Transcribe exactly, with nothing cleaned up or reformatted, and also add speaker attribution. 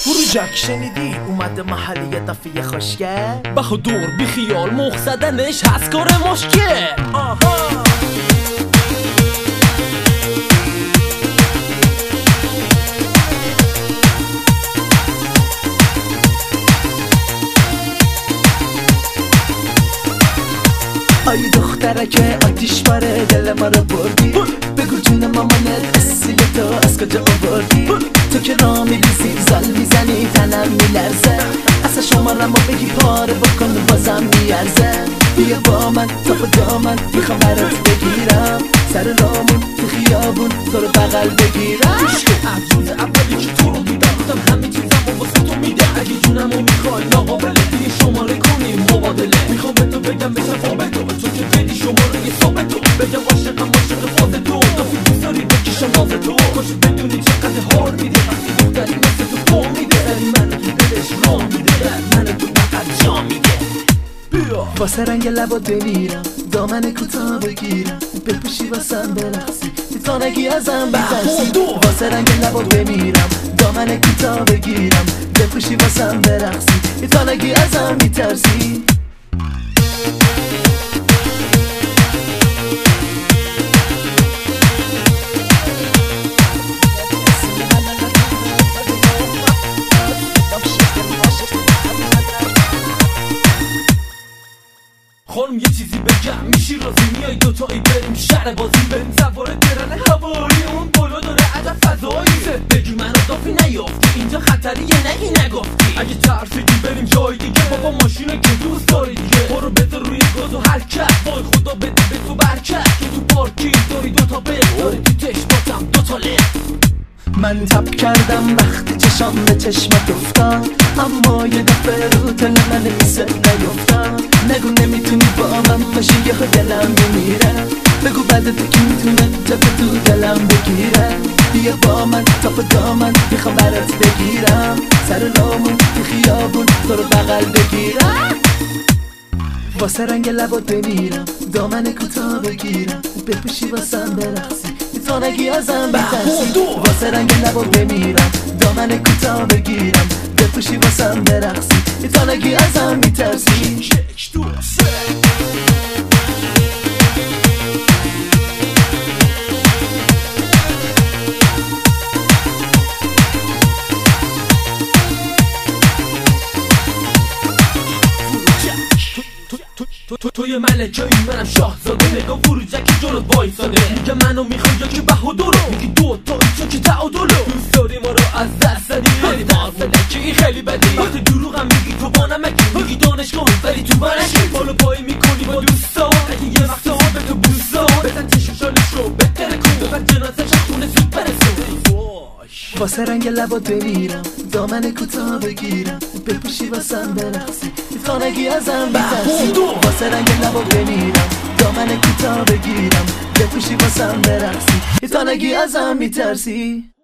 Speaker 1: فروجک شنیدی اومده محلی یه دفعه خوشگل
Speaker 2: بهادور بی خیال مخ زدنش هست کار مشکل. آها
Speaker 1: آی دختره که آتیش باره دل ما رو بردی، بگو جون مامانت اصیل تو از کجا آوردی؟ تو که را میریزی زال میزنی تنم میلرزه، اصلا شمارم رو بگی پاره بکن بازم میارزه. بیا با من تا خدا من میخوام برات بگیرم، سر رامون تو خیابون تو رو بغل بگیرم.
Speaker 2: از روز اولی که تو رو دیدم همه چیزم رو واسه تو میده، اگه جونم رو میخوای ناقابله دیگه شماره کنیم مبادله. میخوام به تو بگم بشم فابه تو تو که بدی شماره یه صابه تو، بگم عاشقم عاشق فاز تو، دافی دوست داری بکشم ناز تو. باشه بدونی چقدر حال میده وقتی دختری مثل تو پا میده، داری منو تو دلش راه میده، منو تو فقط جا میده.
Speaker 1: واسه رنگ لبات بمیرم، دامن کوتاه بگیرم، بپوشی واسم برقصی، تا نگی ازم بترسی. واسه رنگ لبات بمیرم، دامن کوتاه بگیرم، بپوشی واسم برقصی، تا نگی ازم میترسی.
Speaker 2: خانم یه چیزی بگم میشی رازی، میای دوتایی بریم شهر بازی، بریم سوار ترن هوایی اون بالا داره عجب فضایی. بگی منو دافی نیافتی اینجا خطریه نگی نگفتی، اگه ترسیدی بریم جای دیگه بابا ماشینه که دوست داری دیگه، برو بذار روی گاز و حرکت، وای خدا بده به تو برکت که تو پارکینگ داری دوتا بل، داری تو چشماتم دوتا لب.
Speaker 1: من تب کردم وقتی چشام به چشمت افتاد، اما یه دفعه رو تل من میسه نیفتاد. نگو نمیتونی با من باشی یه دلم میمیره، بگو بعد تو کی میتونه جا تو دلم بگیره. بیا با من تا خدا من میخوام برات بگیرم، سر رامون تو خیابون تو رو بغل بگیرم. واسه رنگ لبات بمیرم، دامن کوتاه بگیرم، بپوشی واسم برقصی، تا نگی ازم بترسی. واسه رنگ لبات بمیرم، دامن کوتاه بگیرم، بپوشی واسم برقصی، تا نگی ازم میترسی.
Speaker 2: تو تو توی ملکه ای منم شاهزاده، نگاه فروجکی جلوت وایساده، میگه منو میخوای یا که بهادورو، میگی دو تا تو که تعادلو، دوست داری ما رو از دست دادی، خیلی مالکی خیلی بدی، وقتی دروغم میگی تو با نمکی، میگی دانشگاه ولی تو برشی، بالا پایی میکنی با دوستا، اگه یه وقتا به تو بوسا بزن چشمشانش رو بهتره کن، ببر جنازش خونه زود برسون.
Speaker 1: واسه رنگ لبات بمیرم، دامن کوتاه بگیرم، بپوشی واسم برقصی، تا نگی ازم میترسی. واسه رنگ لبات بمیرم، دامن کوتاه بگیرم، بپوشی واسم برقصی، تا نگی ازم میترسی.